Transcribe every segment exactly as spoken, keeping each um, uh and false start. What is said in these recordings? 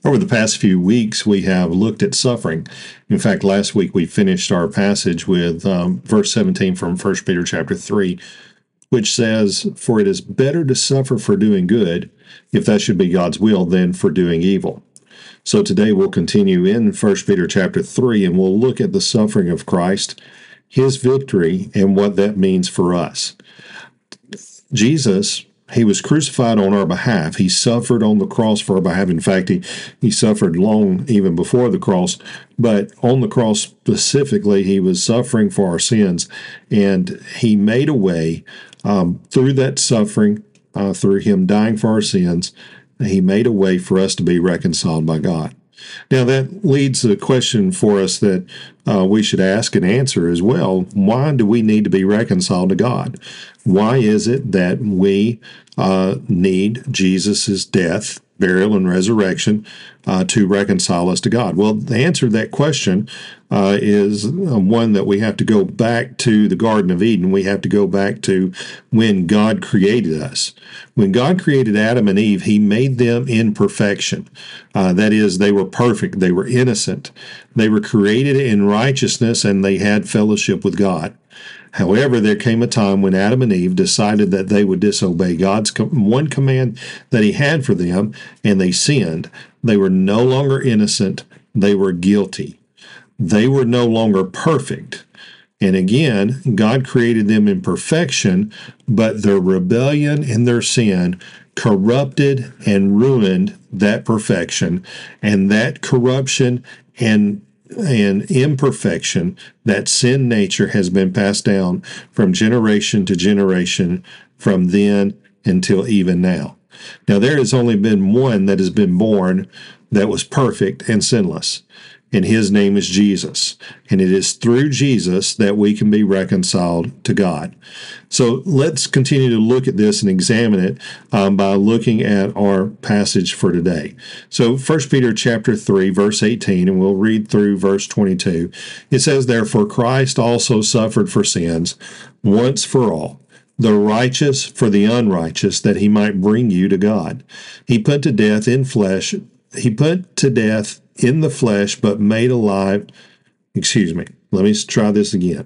Over the past few weeks, we have looked at suffering. In fact, last week we finished our passage with um, verse seventeen from First Peter chapter three, which says, "For it is better to suffer for doing good, if that should be God's will, than for doing evil." So today we'll continue in First Peter chapter three, and we'll look at the suffering of Christ, his victory, and what that means for us. Jesus, he was crucified on our behalf. He suffered on the cross for our behalf. In fact, he, he suffered long even before the cross, but on the cross specifically, he was suffering for our sins, and he made a way um, through that suffering, uh, through him dying for our sins. He made a way for us to be reconciled by God. Now, that leads to a question for us that uh, we should ask and answer as well. Why do we need to be reconciled to God? Why is it that we uh, need Jesus' death, burial, and resurrection uh, to reconcile us to God? Well, the answer to that question uh, is one that we have to go back to the Garden of Eden. We have to go back to when God created us. When God created Adam and Eve, he made them in perfection. Uh, that is, they were perfect. They were innocent. They were created in righteousness, and they had fellowship with God. However, there came a time when Adam and Eve decided that they would disobey God's one command that he had for them, and they sinned. They were no longer innocent. They were guilty. They were no longer perfect. And again, God created them in perfection, but their rebellion and their sin corrupted and ruined that perfection, and that corruption and and imperfection, that sin nature, has been passed down from generation to generation, from then until even now. Now, there has only been one that has been born that was perfect and sinless, and his name is Jesus. And it is through Jesus that we can be reconciled to God. So let's continue to look at this and examine it um, by looking at our passage for today. So First Peter chapter three, verse eighteen, and we'll read through verse twenty-two. It says, "Therefore Christ also suffered for sins once for all, the righteous for the unrighteous, that he might bring you to God. He put to death in flesh, he put to death in the flesh, but made alive, excuse me, let me try this again.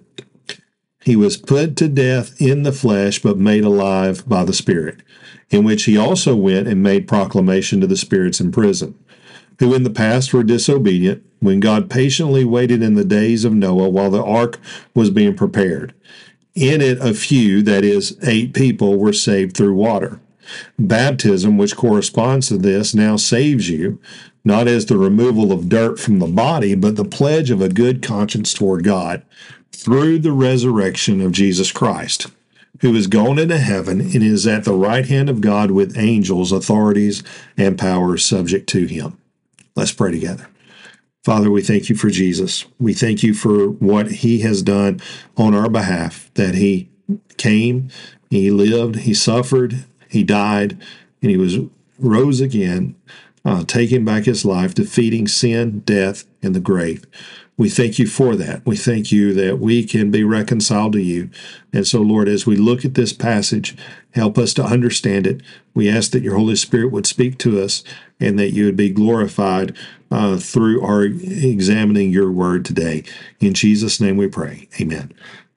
He was put to death in the flesh, but made alive by the Spirit, in which he also went and made proclamation to the spirits in prison, who in the past were disobedient, when God patiently waited in the days of Noah while the ark was being prepared. In it a few, that is, eight people, were saved through water. Baptism, which corresponds to this, now saves you, not as the removal of dirt from the body, but the pledge of a good conscience toward God, through the resurrection of Jesus Christ, who is gone into heaven and is at the right hand of God with angels, authorities, and powers subject to him." Let's pray together. Father, we thank you for Jesus. We thank you for what he has done on our behalf, that he came, he lived, he suffered, he died, and he was rose again, uh, taking back his life, defeating sin, death, and the grave. We thank you for that. We thank you that we can be reconciled to you. And so, Lord, as we look at this passage, help us to understand it. We ask that your Holy Spirit would speak to us and that you would be glorified uh, through our examining your word today. In Jesus' name we pray. Amen.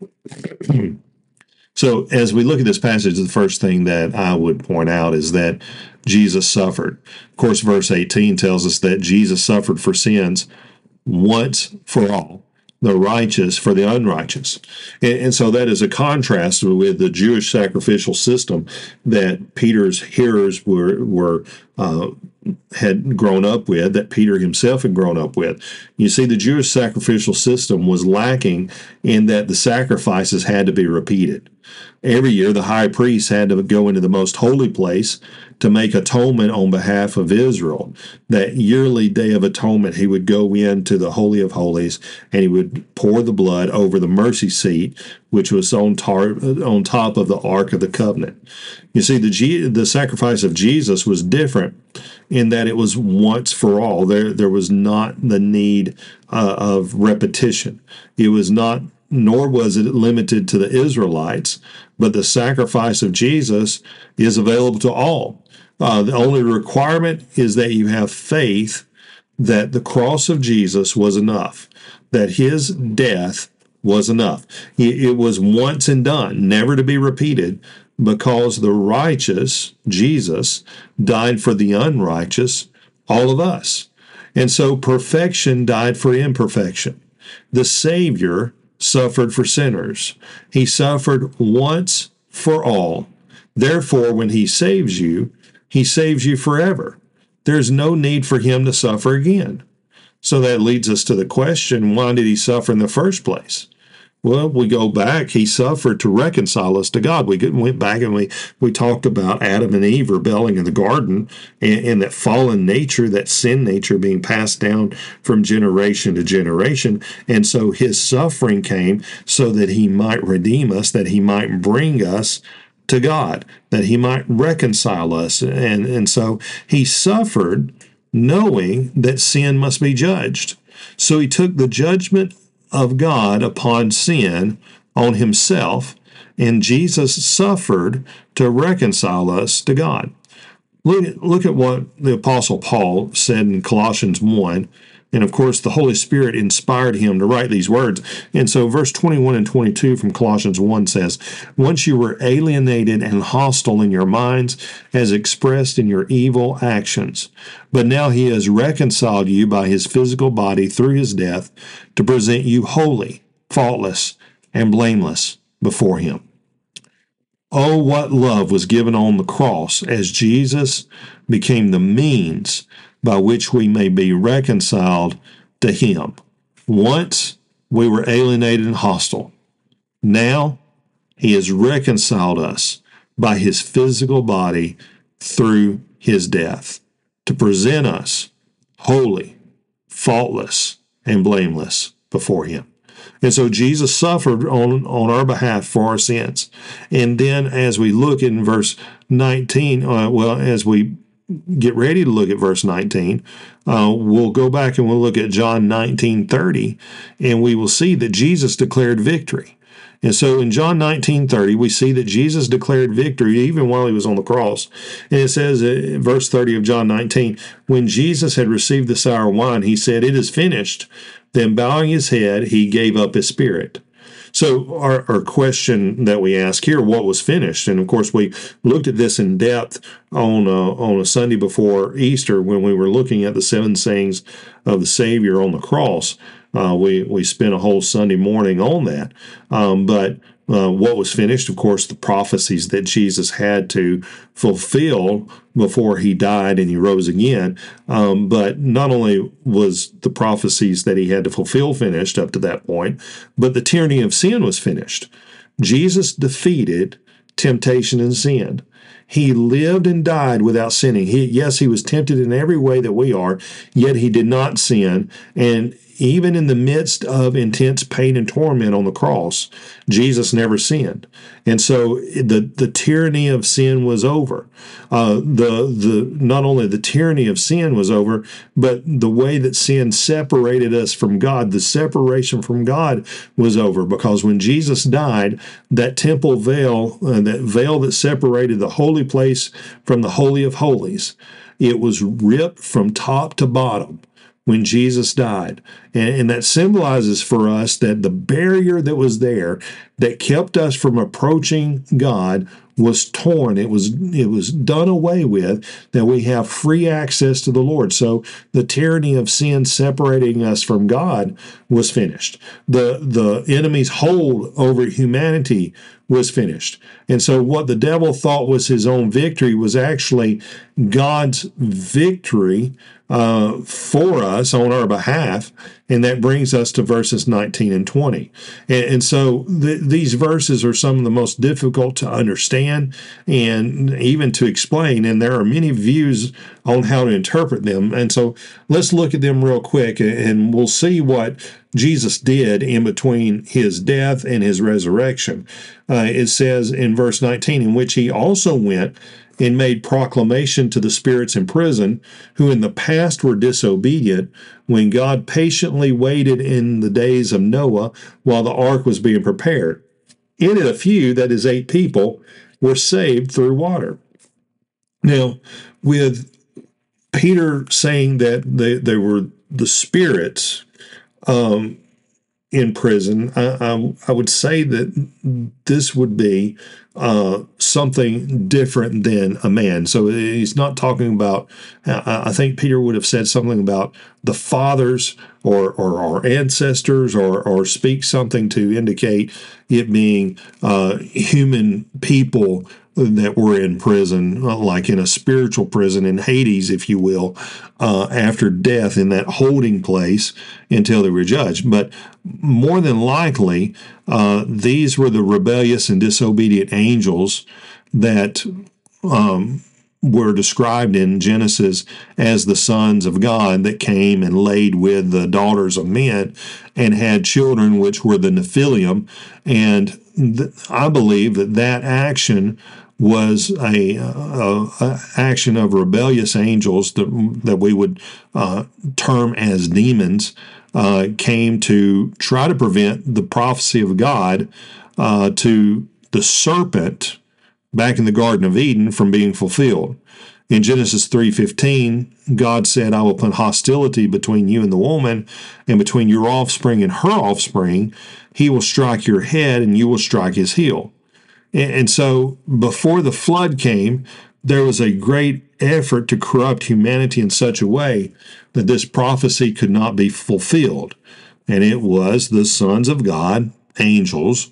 So as we look at this passage, the first thing that I would point out is that Jesus suffered. Of course, verse eighteen tells us that Jesus suffered for sins once for all, the righteous for the unrighteous. And, and so that is a contrast with the Jewish sacrificial system that Peter's hearers were were uh, had grown up with, that Peter himself had grown up with. You see, the Jewish sacrificial system was lacking in that the sacrifices had to be repeated. Every year, the high priest had to go into the most holy place to make atonement on behalf of Israel. That yearly Day of Atonement, he would go into the Holy of Holies and he would pour the blood over the mercy seat, which was on, tar- on top of the Ark of the Covenant. You see, the G- the sacrifice of Jesus was different in that it was once for all. There, there was not the need uh, of repetition. It was not, nor was it limited to the Israelites, but the sacrifice of Jesus is available to all. Uh, the only requirement is that you have faith that the cross of Jesus was enough, that his death was enough. It was once and done, never to be repeated, because the righteous, Jesus, died for the unrighteous, all of us. And so perfection died for imperfection. The Savior suffered for sinners. He suffered once for all. Therefore, when he saves you, he saves you forever. There's no need for him to suffer again. So that leads us to the question, why did he suffer in the first place? Well, we go back. He suffered to reconcile us to God. We went back and we, we talked about Adam and Eve rebelling in the garden and, and that fallen nature, that sin nature being passed down from generation to generation. And so his suffering came so that he might redeem us, that he might bring us to God, that he might reconcile us. And, and so he suffered knowing that sin must be judged. So he took the judgment of God upon sin on himself, and Jesus suffered to reconcile us to God. Look at, look at what the Apostle Paul said in Colossians one, and of course the Holy Spirit inspired him to write these words. And so verse twenty-one and twenty-two from Colossians one says, "Once you were alienated and hostile in your minds, as expressed in your evil actions. But now he has reconciled you by his physical body through his death to present you holy, faultless, and blameless before him." Oh, what love was given on the cross as Jesus became the means by which we may be reconciled to him. Once we were alienated and hostile. Now he has reconciled us by his physical body through his death to present us holy, faultless, and blameless before him. And so Jesus suffered on, on our behalf for our sins. And then as we look in verse nineteen, uh, well, as we get ready to look at verse nineteen, uh, we'll go back and we'll look at John nineteen thirty, and we will see that Jesus declared victory. And so in John nineteen thirty, we see that Jesus declared victory even while he was on the cross. And it says in verse thirty of John nineteen, "When Jesus had received the sour wine, he said, 'It is finished.' Then bowing his head, he gave up his spirit." So our, our question that we ask here, what was finished? And of course, we looked at this in depth on a, on a Sunday before Easter when we were looking at the seven sayings of the Savior on the cross. Uh, we, we spent a whole Sunday morning on that. Um, but uh, what was finished, of course, the prophecies that Jesus had to fulfill before he died and he rose again. Um, but not only was the prophecies that he had to fulfill finished up to that point, but the tyranny of sin was finished. Jesus defeated temptation and sin. He lived and died without sinning. He, yes, he was tempted in every way that we are, yet he did not sin. And even in the midst of intense pain and torment on the cross, Jesus never sinned. And so the, the tyranny of sin was over. Uh, the the not only the tyranny of sin was over, but the way that sin separated us from God, the separation from God was over. Because when Jesus died, that temple veil, uh, that veil that separated the holy place from the Holy of Holies, it was ripped from top to bottom when Jesus died. And, and that symbolizes for us that the barrier that was there that kept us from approaching God was torn. It was it was done away with, that we have free access to the Lord. So the tyranny of sin separating us from God was finished. The, the enemy's hold over humanity was finished. And so what the devil thought was his own victory was actually God's victory uh, for us on our behalf. And that brings us to verses nineteen and twenty. And, and so th- these verses are some of the most difficult to understand and even to explain. And there are many views on how to interpret them. And so let's look at them real quick, and we'll see what Jesus did in between his death and his resurrection. Uh, it says in verse nineteen, "In which he also went and made proclamation to the spirits in prison, who in the past were disobedient, when God patiently waited in the days of Noah while the ark was being prepared. In it a few, that is eight people, were saved through water." Now, with Peter saying that they, they were the spirits um, in prison, I, I, I would say that this would be uh, something different than a man. So he's not talking about, I think Peter would have said something about the fathers or, or our ancestors, or, or speak something to indicate it being uh, human people that were in prison, like in a spiritual prison in Hades, if you will, uh, after death in that holding place until they were judged. But more than likely, uh, these were the rebellious and disobedient angels that um, were described in Genesis as the sons of God that came and laid with the daughters of men and had children, which were the Nephilim. And th- I believe that that action was a, a, a action of rebellious angels that that we would uh, term as demons, uh, came to try to prevent the prophecy of God uh, to the serpent back in the Garden of Eden from being fulfilled. In Genesis three fifteen, God said, "I will put hostility between you and the woman, and between your offspring and her offspring. He will strike your head, and you will strike his heel." And so before the flood came, there was a great effort to corrupt humanity in such a way that this prophecy could not be fulfilled. And it was the sons of God, angels,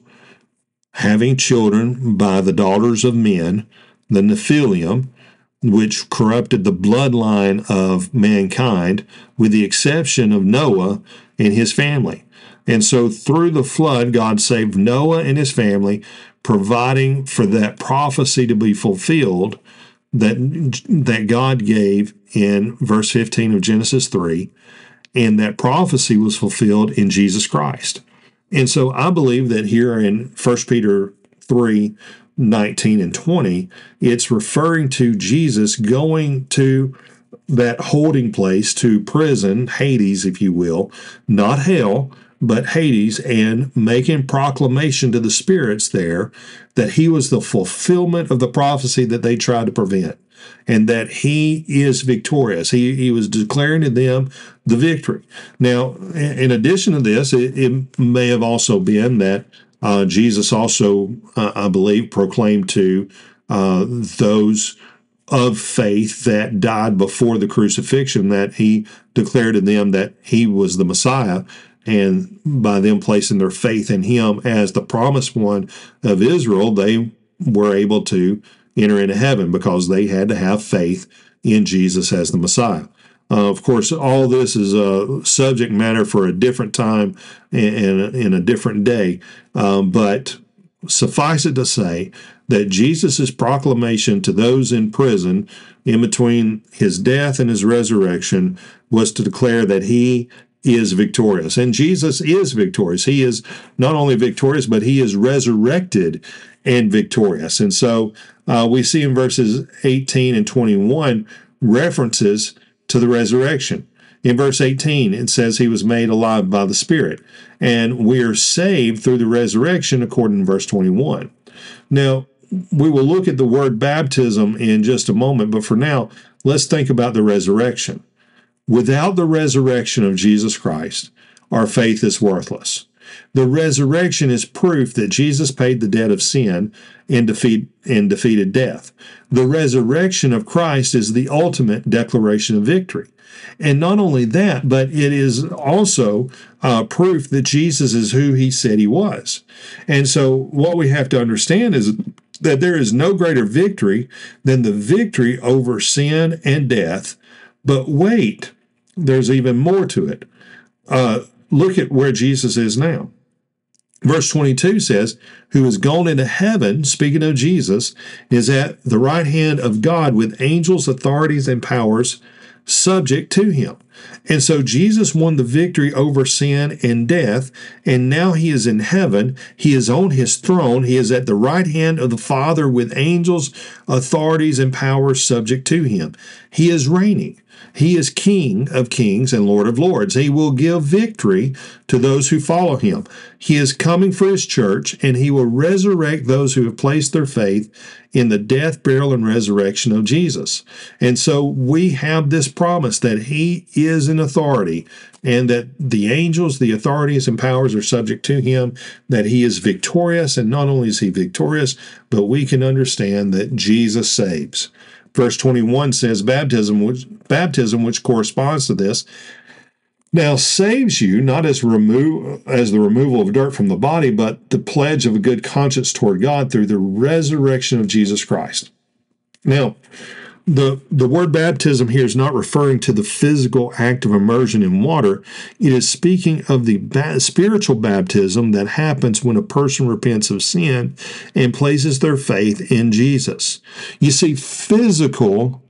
having children by the daughters of men, the Nephilim, which corrupted the bloodline of mankind, with the exception of Noah and his family. And so through the flood, God saved Noah and his family, providing for that prophecy to be fulfilled that, that God gave in verse fifteen of Genesis three, and that prophecy was fulfilled in Jesus Christ. And so I believe that here in First Peter three, nineteen and twenty, it's referring to Jesus going to that holding place, to prison, Hades, if you will, not hell, but Hades, and making proclamation to the spirits there that he was the fulfillment of the prophecy that they tried to prevent, and that he is victorious. He, he was declaring to them the victory. Now, in addition to this, it, it may have also been that uh, Jesus also, uh, I believe, proclaimed to uh, those of faith that died before the crucifixion, that he declared to them that he was the Messiah, and by them placing their faith in him as the promised one of Israel, they were able to enter into heaven because they had to have faith in Jesus as the Messiah. Uh, of course, all this is a subject matter for a different time and in a different day, um, but suffice it to say that Jesus' proclamation to those in prison in between his death and his resurrection was to declare that he is victorious. And Jesus is victorious. He is not only victorious, but he is resurrected and victorious. And so uh, we see in verses eighteen and twenty-one references to the resurrection. In verse eighteen, it says he was made alive by the Spirit, and we are saved through the resurrection according to verse twenty-one. Now, we will look at the word baptism in just a moment, but for now, let's think about the resurrection. Without the resurrection of Jesus Christ, our faith is worthless. The resurrection is proof that Jesus paid the debt of sin and, defeat, and defeated death. The resurrection of Christ is the ultimate declaration of victory. And not only that, but it is also uh, proof that Jesus is who he said he was. And so what we have to understand is that there is no greater victory than the victory over sin and death. But wait, there's even more to it. Uh, look at where Jesus is now. Verse twenty-two says, who is gone into heaven, speaking of Jesus, is at the right hand of God with angels, authorities, and powers subject to him. And so Jesus won the victory over sin and death, and now he is in heaven. He is on his throne. He is at the right hand of the Father with angels, authorities, and powers subject to him. He is reigning. He is King of kings and Lord of lords. He will give victory to those who follow him. He is coming for his church, and he will resurrect those who have placed their faith in the death, burial, and resurrection of Jesus. And so we have this promise that he is in authority, and that the angels, the authorities, and powers are subject to him, that he is victorious, and not only is he victorious, but we can understand that Jesus saves. Verse twenty-one says, baptism which, baptism, which corresponds to this, now saves you, not as remove as the removal of dirt from the body, but the pledge of a good conscience toward God through the resurrection of Jesus Christ. Now, the, the word baptism here is not referring to the physical act of immersion in water. It is speaking of the ba- spiritual baptism that happens when a person repents of sin and places their faith in Jesus. You see, physical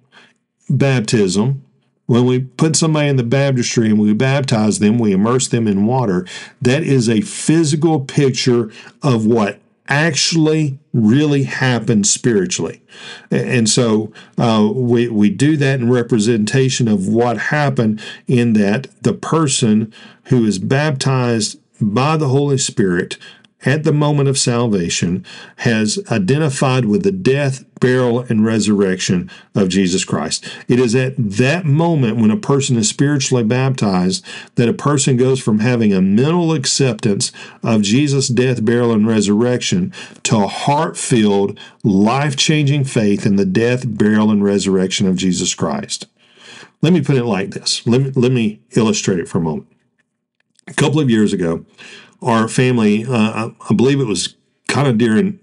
baptism, when we put somebody in the baptistry and we baptize them, we immerse them in water, that is a physical picture of what actually really happened spiritually. And so uh, we, we do that in representation of what happened, in that the person who is baptized by the Holy Spirit at the moment of salvation has identified with the death, burial, and resurrection of Jesus Christ. It is at that moment, when a person is spiritually baptized, that a person goes from having a mental acceptance of Jesus' death, burial, and resurrection to a heart-filled, life-changing faith in the death, burial, and resurrection of Jesus Christ. Let me put it like this. Let me, let me illustrate it for a moment. A couple of years ago, our family, uh, I believe it was kind of during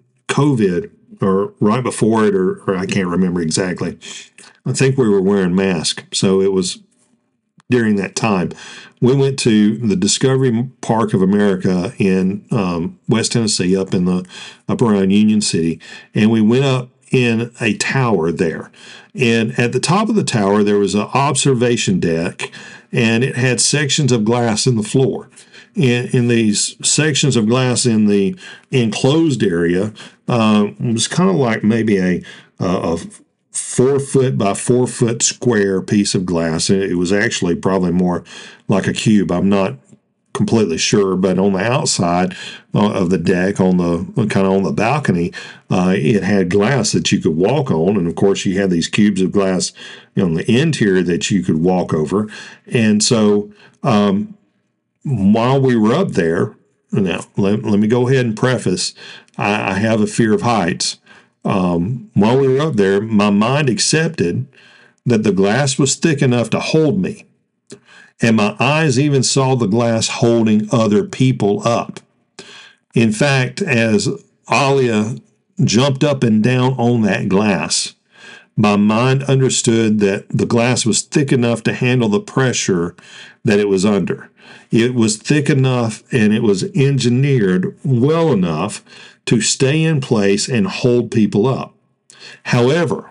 COVID or right before it, or, or I can't remember exactly. I think we were wearing masks, so it was during that time. We went to the Discovery Park of America in um, West Tennessee, up in the up around Union City, and we went up in a tower there. And at the top of the tower, there was an observation deck, and it had sections of glass in the floor. In, in these sections of glass in the enclosed area, uh, it was kind of like maybe a, a four foot by four foot square piece of glass. It was actually probably more like a cube. I'm not completely sure, but on the outside of the deck, on the kind of on the balcony, uh, it had glass that you could walk on, and of course you had these cubes of glass on the interior that you could walk over. And so um, while we were up there, now let, let me go ahead and preface, I, I have a fear of heights. Um, while we were up there, my mind accepted that the glass was thick enough to hold me. And my eyes even saw the glass holding other people up. In fact, as Alia jumped up and down on that glass, my mind understood that the glass was thick enough to handle the pressure that it was under. It was thick enough and it was engineered well enough to stay in place and hold people up. However,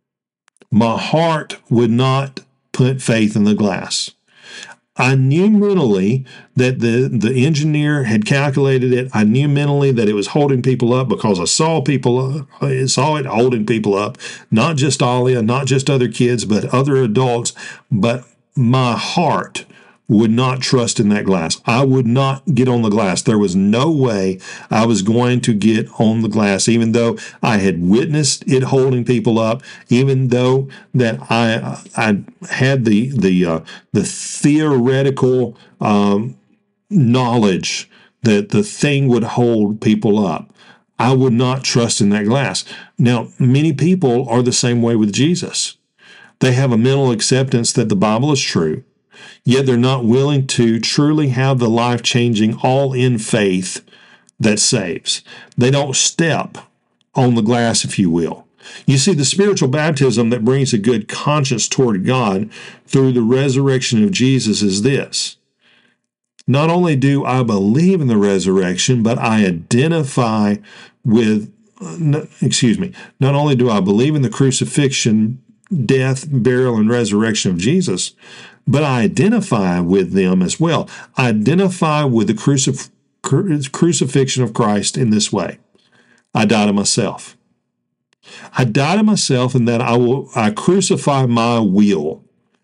my heart would not put faith in the glass. I knew mentally that the, the engineer had calculated it. I knew mentally that it was holding people up because I saw people, I saw it holding people up, not just Alia, not just other kids, but other adults. But my heart would not trust in that glass. I would not get on the glass. There was no way I was going to get on the glass, even though I had witnessed it holding people up, even though that I I had the the uh, the theoretical um, knowledge that the thing would hold people up. I would not trust in that glass. Now, many people are the same way with Jesus. They have a mental acceptance that the Bible is true, yet they're not willing to truly have the life-changing, all-in faith that saves. They don't step on the glass, if you will. You see, the spiritual baptism that brings a good conscience toward God through the resurrection of Jesus is this. Not only do I believe in the resurrection, but I identify with, uh, excuse me, not only do I believe in the crucifixion, death, burial, and resurrection of Jesus, but I identify with them as well. I identify with the crucif- crucifixion of Christ in this way. I die to myself. I die to myself in that I will I crucify my will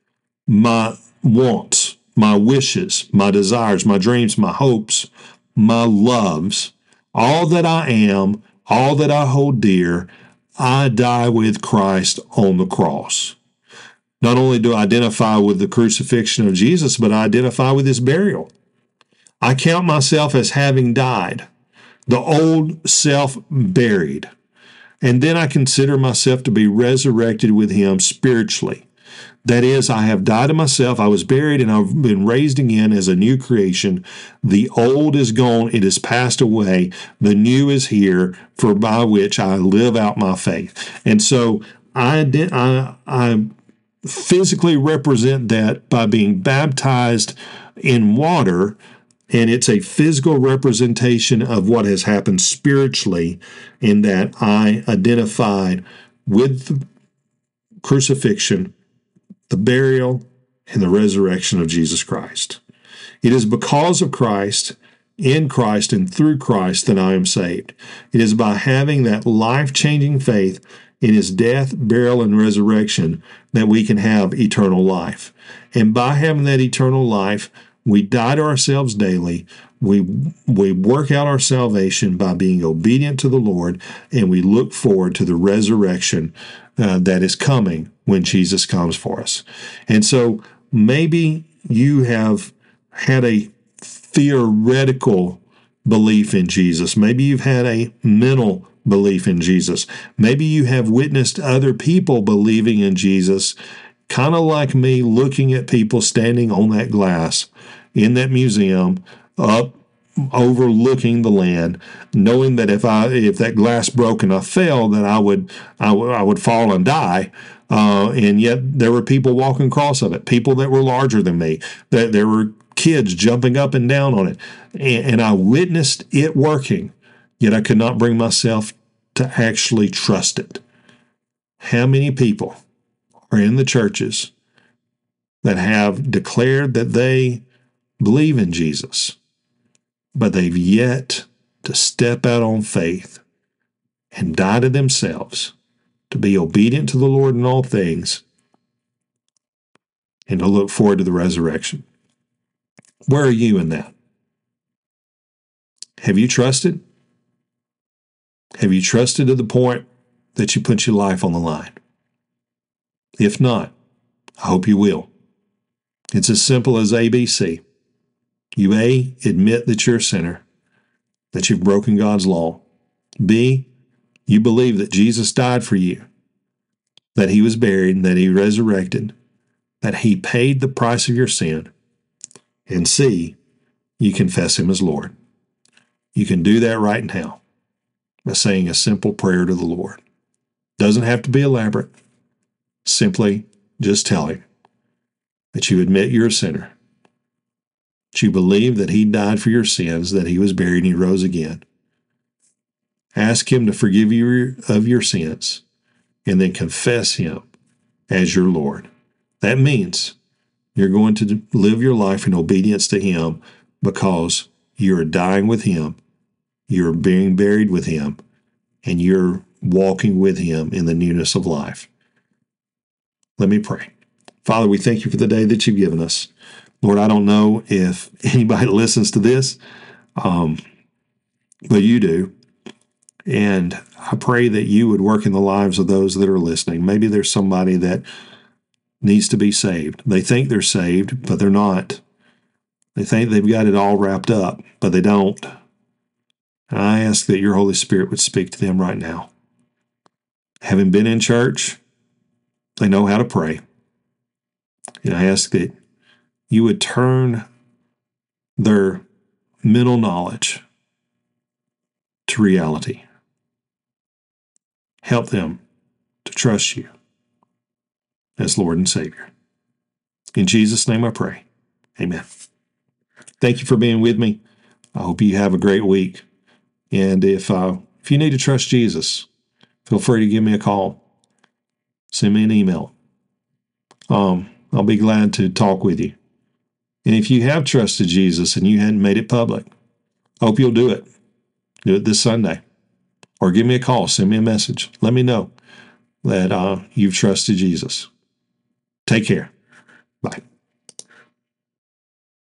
my wants, my wishes, my desires, my dreams, my hopes, my loves, all that I am, all that I hold dear, I die with Christ on the cross. Not only do I identify with the crucifixion of Jesus, but I identify with his burial. I count myself as having died, the old self buried, and then I consider myself to be resurrected with him spiritually. That is, I have died to myself, I was buried, and I've been raised again as a new creation. The old is gone, it has passed away, the new is here, for by which I live out my faith. And so I, I, I physically represent that by being baptized in water, and it's a physical representation of what has happened spiritually, in that I identified with the crucifixion, the burial, and the resurrection of Jesus Christ. It is because of Christ, in Christ, and through Christ that I am saved. It is by having that life-changing faith in his death, burial, and resurrection that we can have eternal life. And by having that eternal life, we die to ourselves daily. We, we work out our salvation by being obedient to the Lord, and we look forward to the resurrection uh, that is coming when Jesus comes for us. And so maybe you have had a theoretical belief in Jesus. Maybe you've had a mental belief in Jesus. Maybe you have witnessed other people believing in Jesus, kind of like me, looking at people standing on that glass in that museum, up overlooking the land, knowing that if I if that glass broke and I fell, that I would I, w- I would fall and die. Uh, and yet there were people walking across of it, people that were larger than me. That there were kids jumping up and down on it, and, and I witnessed it working. Yet I could not bring myself to actually trust it. How many people are in the churches that have declared that they believe in Jesus, but they've yet to step out on faith and die to themselves, to be obedient to the Lord in all things, and to look forward to the resurrection? Where are you in that? Have you trusted? Have you trusted to the point that you put your life on the line? If not, I hope you will. It's as simple as A B C. You A, admit that you're a sinner, that you've broken God's law. B, you believe that Jesus died for you, that he was buried, and that he resurrected, that he paid the price of your sin. And C, you confess him as Lord. You can do that right now by saying a simple prayer to the Lord. Doesn't have to be elaborate. Simply just tell him that you admit you're a sinner, that you believe that he died for your sins, that he was buried and he rose again. Ask him to forgive you of your sins, and then confess him as your Lord. That means you're going to live your life in obedience to him, because you're dying with him, you're being buried with him, and you're walking with him in the newness of life. Let me pray. Father, we thank you for the day that you've given us. Lord, I don't know if anybody listens to this, um, but you do. And I pray that you would work in the lives of those that are listening. Maybe there's somebody that needs to be saved. They think they're saved, but they're not. They think they've got it all wrapped up, but they don't. And I ask that your Holy Spirit would speak to them right now. Having been in church, they know how to pray. And I ask that you would turn their mental knowledge to reality. Help them to trust you as Lord and Savior. In Jesus' name I pray. Amen. Thank you for being with me. I hope you have a great week. And if uh, if you need to trust Jesus, feel free to give me a call. Send me an email. Um, I'll be glad to talk with you. And if you have trusted Jesus and you hadn't made it public, I hope you'll do it. Do it this Sunday. Or give me a call. Send me a message. Let me know that uh, you've trusted Jesus. Take care.